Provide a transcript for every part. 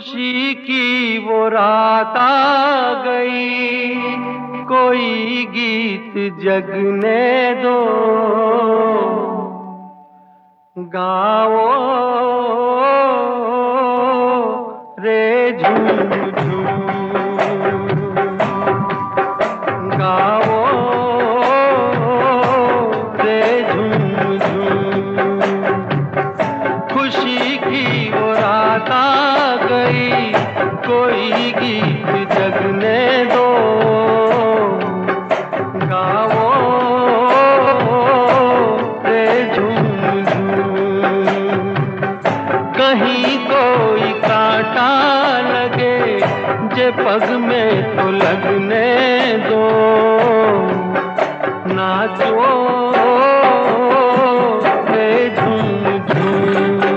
खुशी की वो रात आ गई, कोई गीत जगने दो, गाओ रे झूम झूम, गाओ रे झूम झूम। खुशी की वो रात आ गई, कोई गीत जगने दो, गाओ रे झूम झूम। कहीं कोई कांटा लगे जे पग में तो लगने दो, नाचो रे झूम झूम।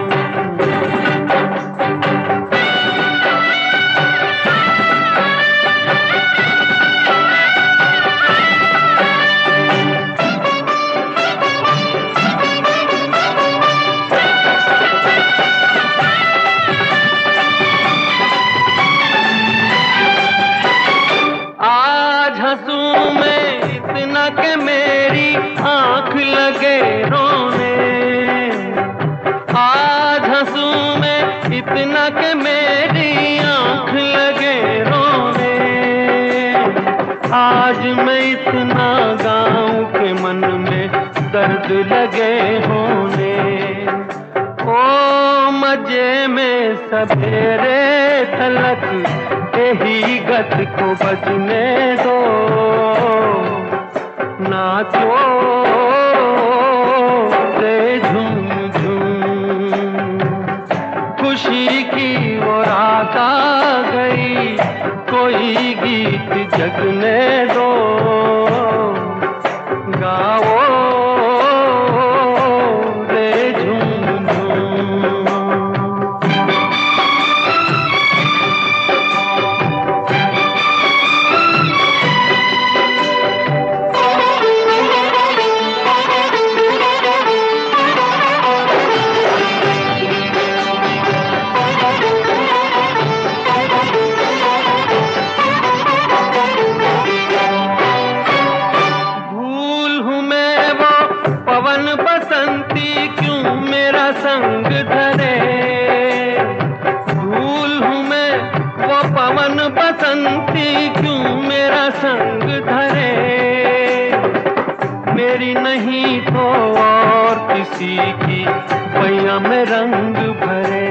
आज हंसूं मैं इतना कि मेरी आंख लगे रोने, आज हंसूं मैं इतना कि मेरी आंख लगे रोने। आज मैं इतना गाऊं कि मन में दर्द लगे होने। ओ मजे में सवेरे तलक यही गत को बजने दो, नाचो रे झूम झूम। खुशी की वो रात आ गई, कोई गीत जगने दो, गाओ रे झूम झूम। पवन बसंती क्यों मेरा संग धरे, भूल हूँ मैं वो पवन बसंती क्यों मेरा संग धरे। मेरी नहीं तो और किसी की पैया में रंग भरे।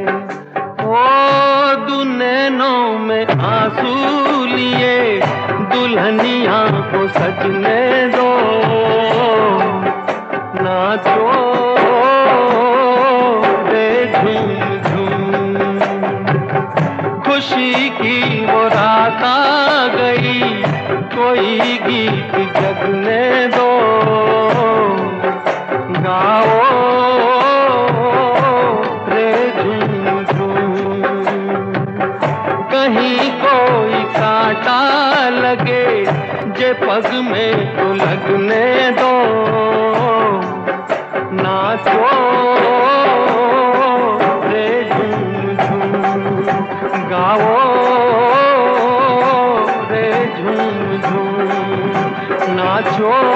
ओ दुनैनों में आंसू लिए दुल्हनिया को सजने दो, नाचो रे झूम झूम। खुशी की वो रात आ गई, कोई गीत जगने दो, गाओ रे झूम झूम। कहीं कोई कांटा लगे जे पग में तो लगने दो, नाचो रे झूम झूम, गाओ रे झूम झूम, नाचो।